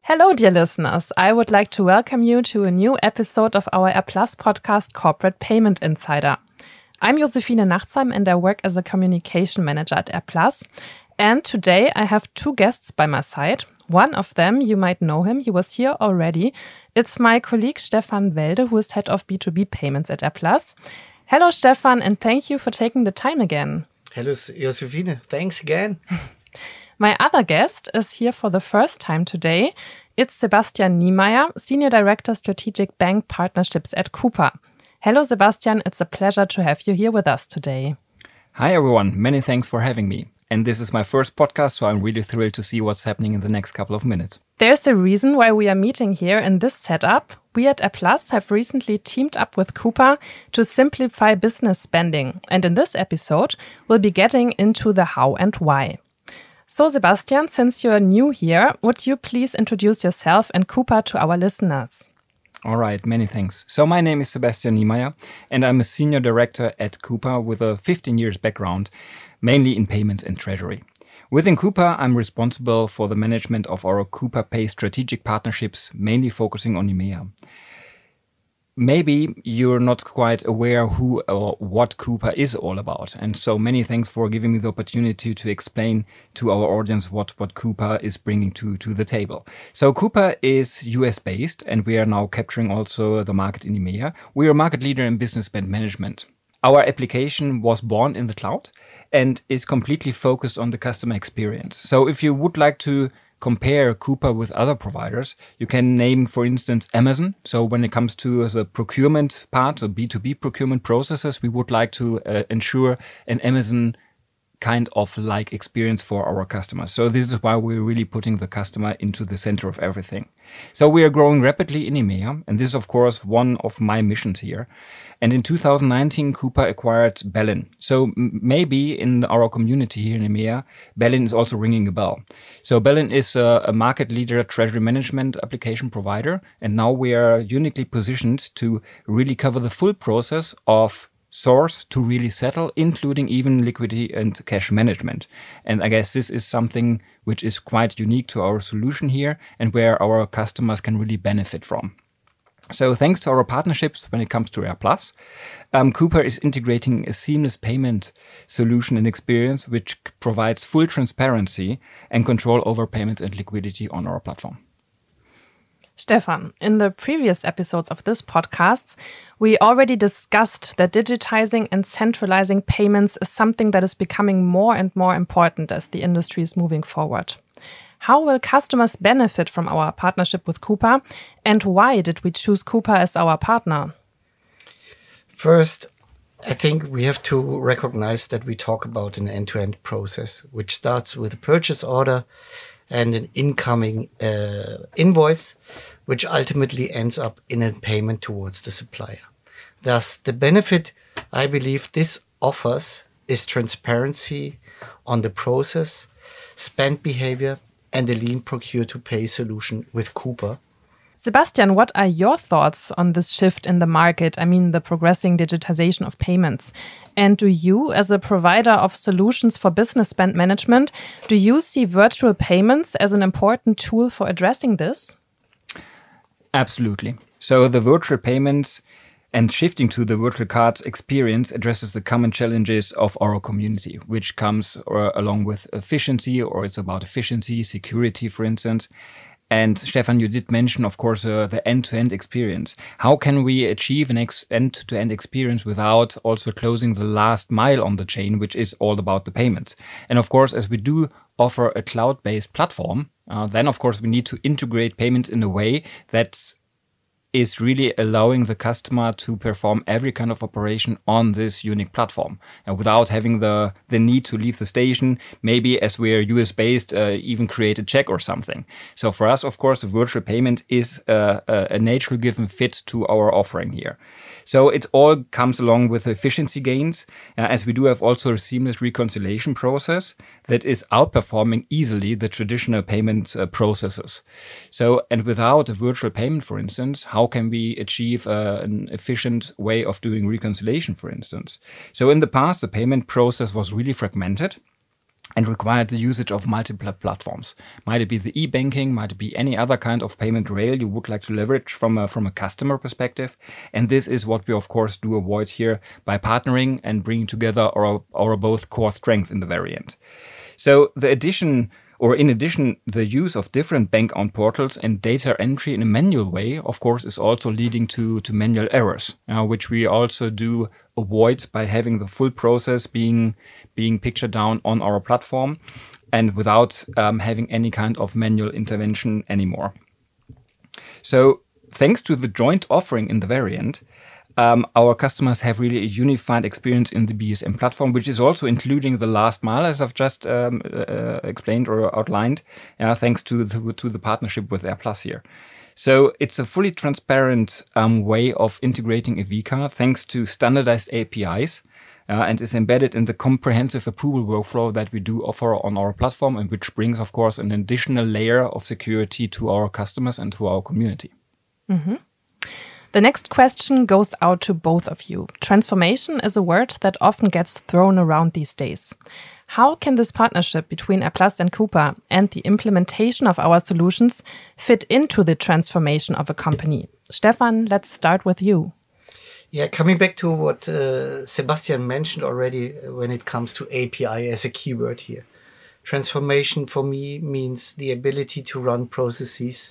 Hello, dear listeners. I would like to welcome you to a new episode of our AirPlus podcast, Corporate Payment Insider. I'm Josephine Nachtsheim and I work as a communication manager at AirPlus. And today I have two guests by my side. One of them, you might know him, he was here already. It's my colleague Stefan Welde, who is head of B2B payments at AirPlus. Hello, Stefan, and thank you for taking the time again. Hello, Josephine. Thanks again. My other guest is here for the first time today. It's Sebastian Niemeyer, Senior Director Strategic Bank Partnerships at Coupa. Hello, Sebastian. It's a pleasure to have you here with us today. Hi, everyone. Many thanks for having me. And this is my first podcast, so I'm really thrilled to see what's happening in the next couple of minutes. There's a reason why we are meeting here in this setup. We at AirPlus have recently teamed up with Coupa to simplify business spending. And in this episode, we'll be getting into the how and why. So, Sebastian, since you're new here, would you please introduce yourself and Coupa to our listeners? All right, many thanks. So my name is Sebastian Niemeyer, and I'm a Senior Director at Coupa with a 15 years background, mainly in payments and treasury. Within Coupa, I'm responsible for the management of our Coupa Pay strategic partnerships, mainly focusing on EMEA. Maybe you're not quite aware who or what Coupa is all about. And so many thanks for giving me the opportunity to explain to our audience what Coupa is bringing to the table. So Coupa is US based and we are now capturing also the market in EMEA. We are a market leader in business spend management. Our application was born in the cloud and is completely focused on the customer experience. So if you would like to compare Coupa with other providers, you can name, for instance, Amazon. So when it comes to the procurement part, the B2B procurement processes, we would like to ensure an Amazon kind of like experience for our customers. So this is why we're really putting the customer into the center of everything. So we are growing rapidly in EMEA, and this is, of course, one of my missions here. And in 2019, Coupa acquired Bellin. So maybe in our community here in EMEA, Bellin is also ringing a bell. So Bellin is a market leader treasury management application provider. And now we are uniquely positioned to really cover the full process of source to really settle, including even liquidity and cash management. And I guess this is something which is quite unique to our solution here and where our customers can really benefit from. So thanks to our partnerships when it comes to AirPlus, Coupa is integrating a seamless payment solution and experience which provides full transparency and control over payments and liquidity on our platform. Stefan, in the previous episodes of this podcast, we already discussed that digitizing and centralizing payments is something that is becoming more and more important as the industry is moving forward. How will customers benefit from our partnership with Coupa, and why did we choose Coupa as our partner? First, I think we have to recognize that we talk about an end-to-end process, which starts with a purchase order and an incoming invoice, which ultimately ends up in a payment towards the supplier. Thus, the benefit I believe this offers is transparency on the process, spend behavior, and a lean procure-to-pay solution with Coupa. Sebastian, what are your thoughts on this shift in the market? I mean, the progressing digitization of payments. And do you, as a provider of solutions for business spend management, do you see virtual payments as an important tool for addressing this? Absolutely. So the virtual payments and shifting to the virtual cards experience addresses the common challenges of our community, which comes along with efficiency, or it's about efficiency, security, for instance. And Stefan, you did mention, of course, the end-to-end experience. How can we achieve an end-to-end experience without also closing the last mile on the chain, which is all about the payments? And of course, as we do offer a cloud-based platform, then of course we need to integrate payments in a way that is really allowing the customer to perform every kind of operation on this unique platform without having the need to leave the station, maybe as we're US-based, even create a check or something. So for us, of course, the virtual payment is a natural given fit to our offering here. So it all comes along with efficiency gains, as we do have also a seamless reconciliation process that is outperforming easily the traditional payment processes. So, and without a virtual payment, for instance, how can we achieve an efficient way of doing reconciliation, for instance? So in the past, the payment process was really fragmented. and required the usage of multiple platforms. Might it be the e-banking, might it be any other kind of payment rail you would like to leverage from a customer perspective. And this is what we, of course, do avoid here by partnering and bringing together our both core strengths in the variant. So in addition, the use of different bank account portals and data entry in a manual way, of course, is also leading to manual errors, which we also do avoid by having the full process being pictured down on our platform and without having any kind of manual intervention anymore. So thanks to the joint offering in the variant, our customers have really a unified experience in the BSM platform, which is also including the last mile, as I've just explained or outlined, thanks to the partnership with AirPlus here. So it's a fully transparent way of integrating a vCard thanks to standardized APIs and is embedded in the comprehensive approval workflow that we do offer on our platform, and which brings, of course, an additional layer of security to our customers and to our community. Mm-hmm. The next question goes out to both of you. Transformation is a word that often gets thrown around these days. How can this partnership between AirPlus and Coupa and the implementation of our solutions fit into the transformation of a company? Stefan, let's start with you. Yeah, coming back to what Sebastian mentioned already when it comes to API as a keyword here. Transformation for me means the ability to run processes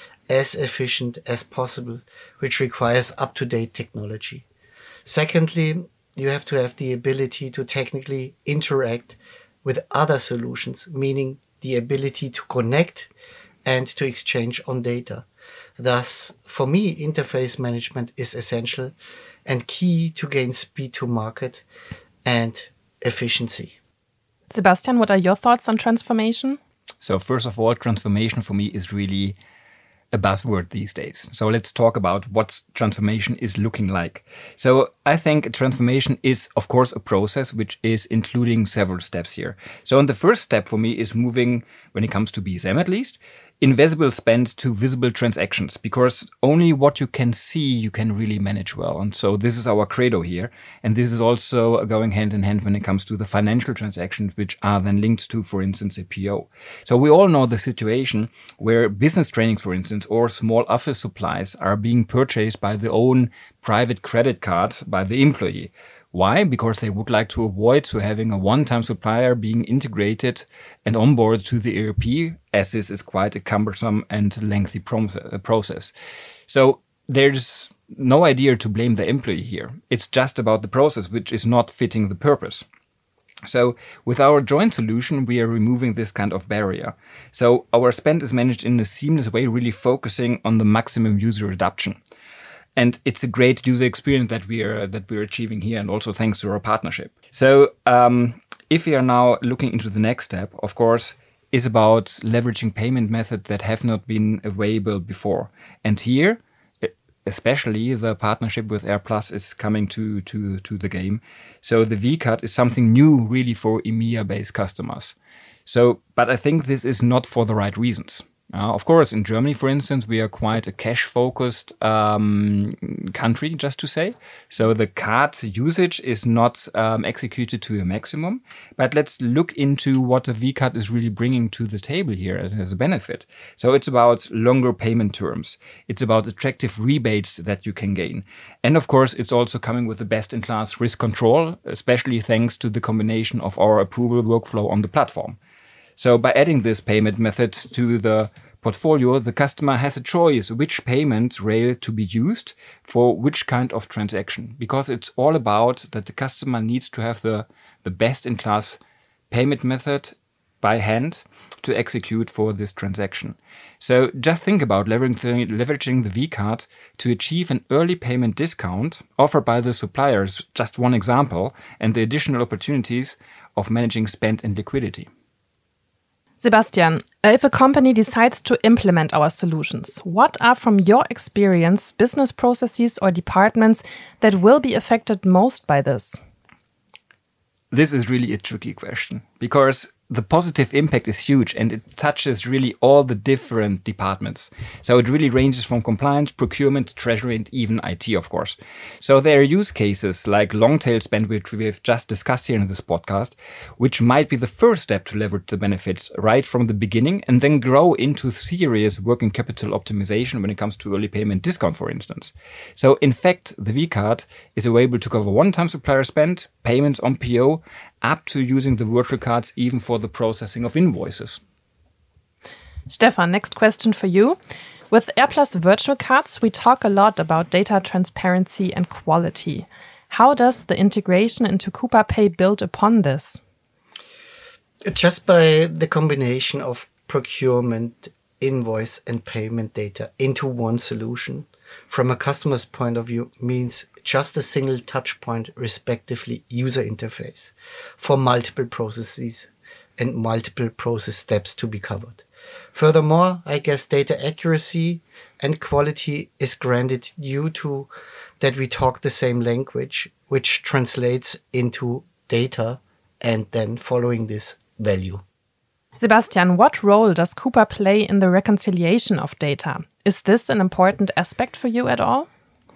as efficient as possible, which requires up-to-date technology. Secondly, you have to have the ability to technically interact with other solutions, meaning the ability to connect and to exchange on data. Thus, for me, interface management is essential and key to gain speed to market and efficiency. Sebastian, what are your thoughts on transformation? So first of all, transformation for me is really a buzzword these days. So let's talk about what transformation is looking like. So I think transformation is, of course, a process which is including several steps here. So the first step for me is moving, when it comes to BSM at least, invisible spend to visible transactions, because only what you can see you can really manage well. And so this is our credo here. And this is also going hand in hand when it comes to the financial transactions, which are then linked to, for instance, a PO. So we all know the situation where business trainings, for instance, or small office supplies are being purchased by the own private credit card by the employee. Why? Because they would like to avoid having a one-time supplier being integrated and onboarded to the ERP, as this is quite a cumbersome and lengthy process. So there's no idea to blame the employee here. It's just about the process, which is not fitting the purpose. So with our joint solution, we are removing this kind of barrier. So our spend is managed in a seamless way, really focusing on the maximum user adoption. And it's a great user experience that we're achieving here, and also thanks to our partnership. So if we are now looking into the next step, of course, is about leveraging payment methods that have not been available before. And here, especially the partnership with AirPlus is coming to the game. So the vCard is something new really for EMEA-based customers. So, but I think this is not for the right reasons. Of course, in Germany, for instance, we are quite a cash-focused country, just to say. So the card usage is not executed to a maximum. But let's look into what the vCard is really bringing to the table here as a benefit. So it's about longer payment terms. It's about attractive rebates that you can gain. And of course, it's also coming with the best-in-class risk control, especially thanks to the combination of our approval workflow on the platform. So by adding this payment method to the portfolio, the customer has a choice which payment rail to be used for which kind of transaction, because it's all about that the customer needs to have the best-in-class payment method by hand to execute for this transaction. So just think about leveraging the vCard to achieve an early payment discount offered by the suppliers, just one example, and the additional opportunities of managing spend and liquidity. Sebastian, if a company decides to implement our solutions, what are, from your experience, business processes or departments that will be affected most by this? This is really a tricky question, because the positive impact is huge and it touches really all the different departments. So it really ranges from compliance, procurement, treasury, and even IT, of course. So there are use cases like long tail spend, which we have just discussed here in this podcast, which might be the first step to leverage the benefits right from the beginning and then grow into serious working capital optimization when it comes to early payment discount, for instance. So in fact, the V-Card is able to cover one-time supplier spend, payments on PO, up to using the virtual cards even for the processing of invoices. Stefan, next question for you. With AirPlus virtual cards, we talk a lot about data transparency and quality. How does the integration into Coupa Pay build upon this? Just by the combination of procurement, invoice, and payment data into one solution, from a customer's point of view, means just a single touch point, respectively user interface, for multiple processes and multiple process steps to be covered. Furthermore, I guess data accuracy and quality is granted due to that we talk the same language, which translates into data and then following this value. Sebastian, what role does Coupa play in the reconciliation of data? Is this an important aspect for you at all?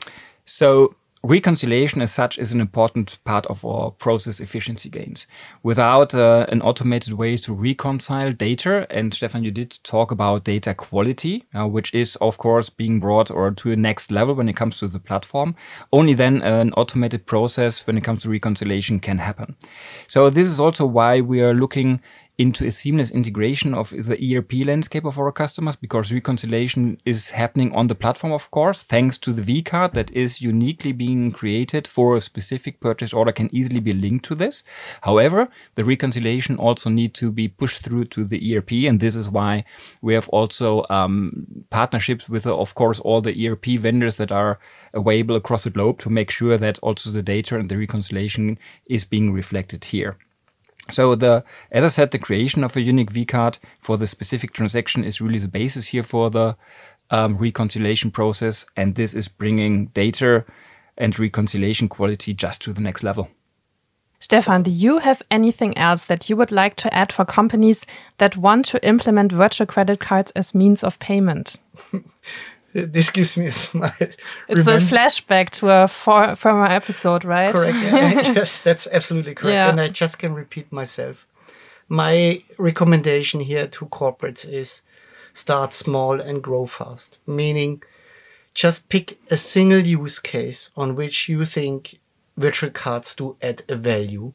So reconciliation as such is an important part of our process efficiency gains. Without an automated way to reconcile data, and Stefan, you did talk about data quality, which is of course being brought or to a next level when it comes to the platform, only then an automated process when it comes to reconciliation can happen. So this is also why we are looking into a seamless integration of the ERP landscape of our customers, because reconciliation is happening on the platform, of course, thanks to the V-Card that is uniquely being created for a specific purchase order can easily be linked to this. However, the reconciliation also need to be pushed through to the ERP, and this is why we have also partnerships with, of course, all the ERP vendors that are available across the globe to make sure that also the data and the reconciliation is being reflected here. So as I said, the creation of a unique V-Card for the specific transaction is really the basis here for the reconciliation process. And this is bringing data and reconciliation quality just to the next level. Stefan, do you have anything else that you would like to add for companies that want to implement virtual credit cards as means of payment? This gives me a smile. It's a flashback to a former episode, right? Correct. Yes, that's absolutely correct. Yeah. And I just can repeat myself. My recommendation here to corporates is start small and grow fast. Meaning just pick a single use case on which you think virtual cards do add a value.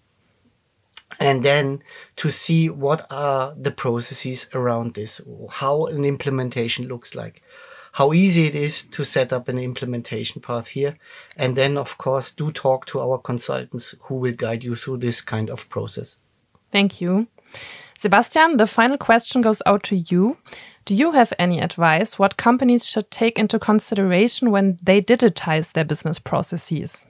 And then to see what are the processes around this, how an implementation looks like, how easy it is to set up an implementation path here. And then, of course, do talk to our consultants who will guide you through this kind of process. Thank you. Sebastian, the final question goes out to you. Do you have any advice what companies should take into consideration when they digitize their business processes?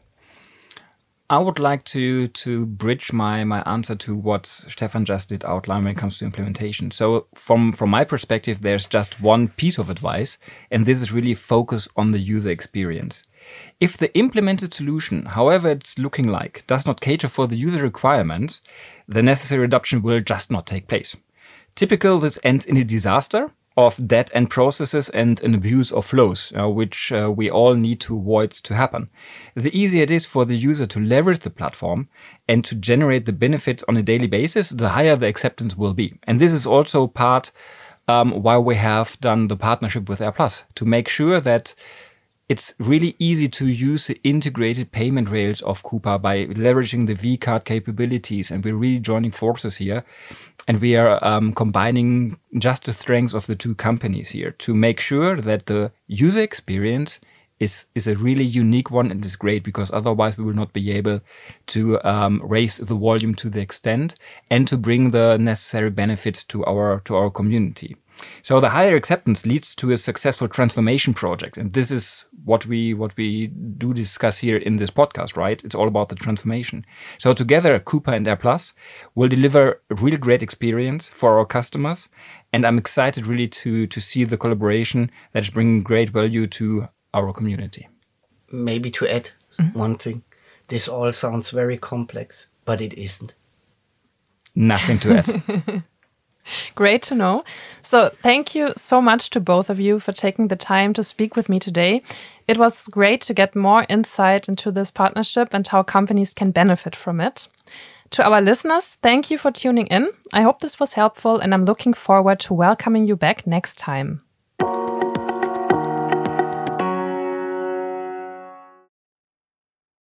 I would like to bridge my answer to what Stefan just did outline when it comes to implementation. So from my perspective, there's just one piece of advice, and this is really focus on the user experience. If the implemented solution, however it's looking like, does not cater for the user requirements, the necessary adoption will just not take place. Typically, this ends in a disaster of dead-end processes and an abuse of flows, which we all need to avoid to happen. The easier it is for the user to leverage the platform and to generate the benefits on a daily basis, the higher the acceptance will be. And this is also part why we have done the partnership with AirPlus, to make sure that it's really easy to use the integrated payment rails of Coupa by leveraging the V-Card capabilities. And we're really joining forces here. And we are combining just the strengths of the two companies here to make sure that the user experience is a really unique one and is great, because otherwise we will not be able to raise the volume to the extent and to bring the necessary benefits to our community. So the higher acceptance leads to a successful transformation project. And this is what we do discuss here in this podcast, right? It's all about the transformation. So together, Coupa and AirPlus will deliver a really great experience for our customers. And I'm excited really to see the collaboration that is bringing great value to our community. Maybe to add one thing, this all sounds very complex, but it isn't. Nothing to add. Great to know. So thank you so much to both of you for taking the time to speak with me today. It was great to get more insight into this partnership and how companies can benefit from it. To our listeners, thank you for tuning in. I hope this was helpful and I'm looking forward to welcoming you back next time.